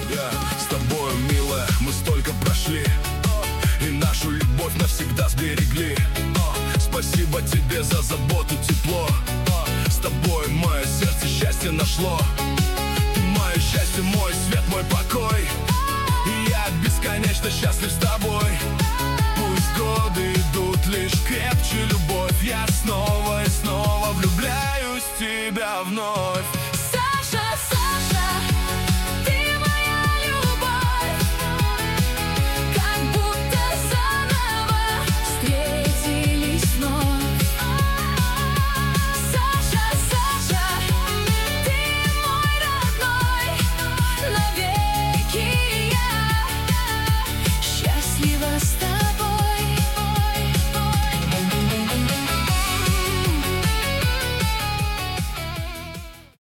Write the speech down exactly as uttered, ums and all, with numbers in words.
Я с тобой, милая, мы столько прошли, и нашу любовь навсегда сберегли. Спасибо тебе за заботу, тепло. С тобой мое сердце счастье нашло. Ты мое счастье, мой свет, мой покой. И я бесконечно счастлив с тобой. Пусть годы идут, лишь крепче любовь. Я снова и снова влюбляюсь в тебя вновь.